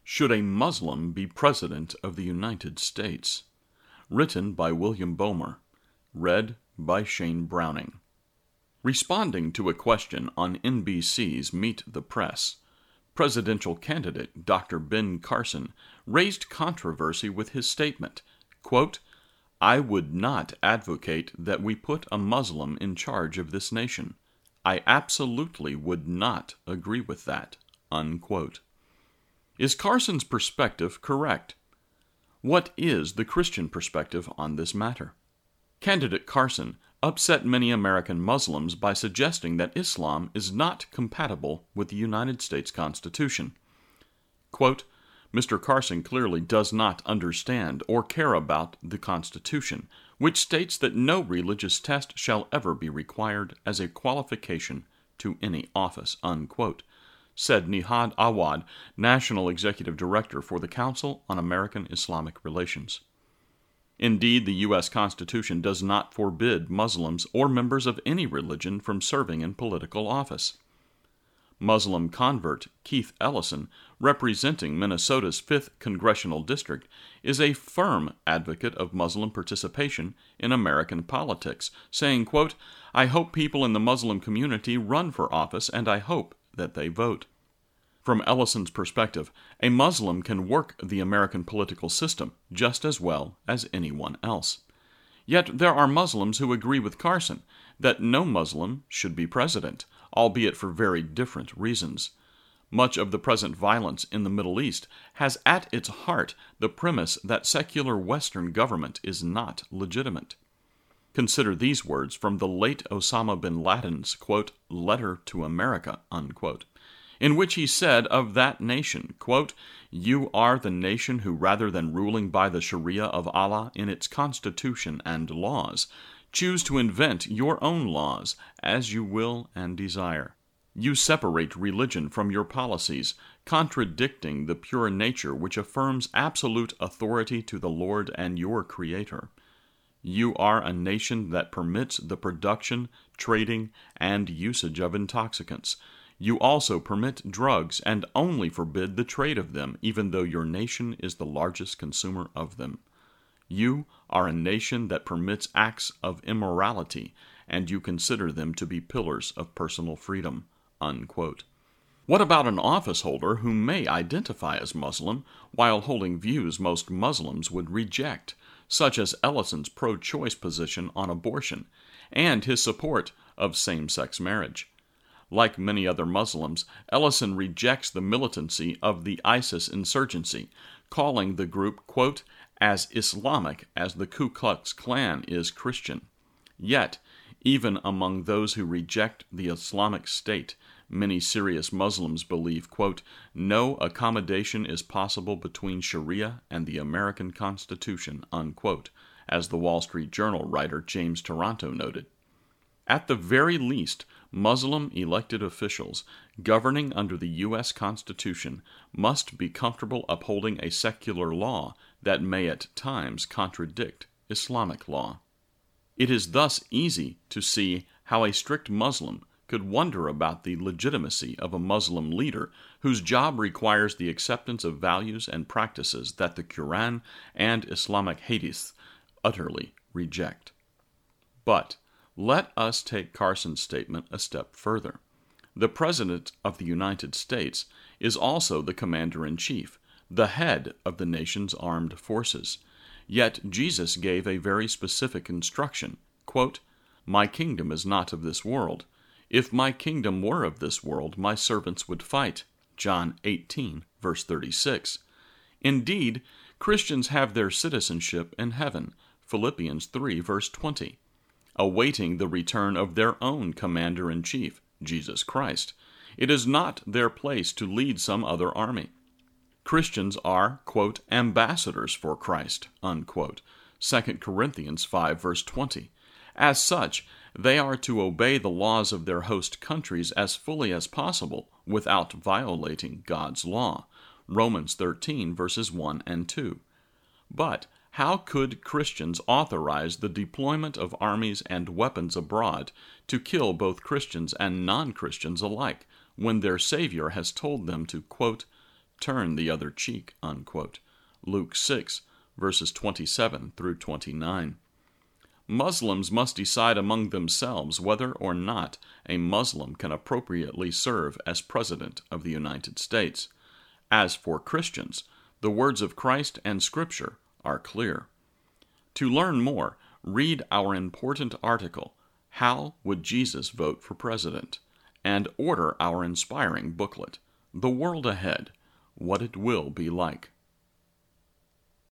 Should a Muslim be President of the United States? Written by William Bomer. Read by Shane Browning. Responding to a question on NBC's Meet the Press, presidential candidate Dr. Ben Carson raised controversy with his statement, quote, "I would not advocate that we put a Muslim in charge of this nation. I absolutely would not agree with that," unquote. Is Carson's perspective correct? What is the Christian perspective on this matter? Candidate Carson upset many American Muslims by suggesting that Islam is not compatible with the United States Constitution. Quote, Mr. Carson clearly does not understand or care about the Constitution, which states that no religious test shall ever be required as a qualification to any office, unquote, said Nihad Awad, National Executive Director for the Council on American Islamic Relations. Indeed, the U.S. Constitution does not forbid Muslims or members of any religion from serving in political office. Muslim convert Keith Ellison, representing Minnesota's 5th Congressional District, is a firm advocate of Muslim participation in American politics, saying, quote, "I hope people in the Muslim community run for office, and I hope that they vote." From Ellison's perspective, a Muslim can work the American political system just as well as anyone else. Yet there are Muslims who agree with Carson that no Muslim should be president, albeit for very different reasons. Much of the present violence in the Middle East has at its heart the premise that secular Western government is not legitimate. Consider these words from the late Osama bin Laden's, quote, letter to America, unquote, in which he said of that nation, quote, "You are the nation who, rather than ruling by the Sharia of Allah in its constitution and laws, choose to invent your own laws as you will and desire. You separate religion from your policies, contradicting the pure nature which affirms absolute authority to the Lord and your Creator. You are a nation that permits the production, trading, and usage of intoxicants. You also permit drugs and only forbid the trade of them, even though your nation is the largest consumer of them. You are a nation that permits acts of immorality, and you consider them to be pillars of personal freedom," unquote. What about an office holder who may identify as Muslim while holding views most Muslims would reject, such as Ellison's pro-choice position on abortion and his support of same-sex marriage? Like many other Muslims, Ellison rejects the militancy of the ISIS insurgency, calling the group, quote, "as Islamic as the Ku Klux Klan is Christian." Yet, even among those who reject the Islamic State, many serious Muslims believe, quote, "no accommodation is possible between Sharia and the American Constitution," unquote, as the Wall Street Journal writer James Taranto noted. At the very least, Muslim elected officials governing under the U.S. Constitution must be comfortable upholding a secular law that may at times contradict Islamic law. It is thus easy to see how a strict Muslim could wonder about the legitimacy of a Muslim leader whose job requires the acceptance of values and practices that the Quran and Islamic hadiths utterly reject. But let us take Carson's statement a step further. The President of the United States is also the Commander-in-Chief, the head of the nation's armed forces. Yet Jesus gave a very specific instruction, quote, "My kingdom is not of this world. If my kingdom were of this world, my servants would fight." John 18, verse 36. Indeed, Christians have their citizenship in heaven, Philippians 3, verse 20. Awaiting the return of their own Commander-in-Chief, Jesus Christ. It is not their place to lead some other army. Christians are, quote, "ambassadors for Christ," unquote, 2 Corinthians 5, verse 20. As such, they are to obey the laws of their host countries as fully as possible without violating God's law, Romans 13, verses 1 and 2. But how could Christians authorize the deployment of armies and weapons abroad to kill both Christians and non-Christians alike when their Savior has told them to, quote, turn the other cheek, unquote. Luke 6, verses 27 through 29. Muslims must decide among themselves whether or not a Muslim can appropriately serve as President of the United States. As for Christians, the words of Christ and Scripture are clear. To learn more, read our important article, How Would Jesus Vote for President? And order our inspiring booklet, The World Ahead, What It Will Be Like.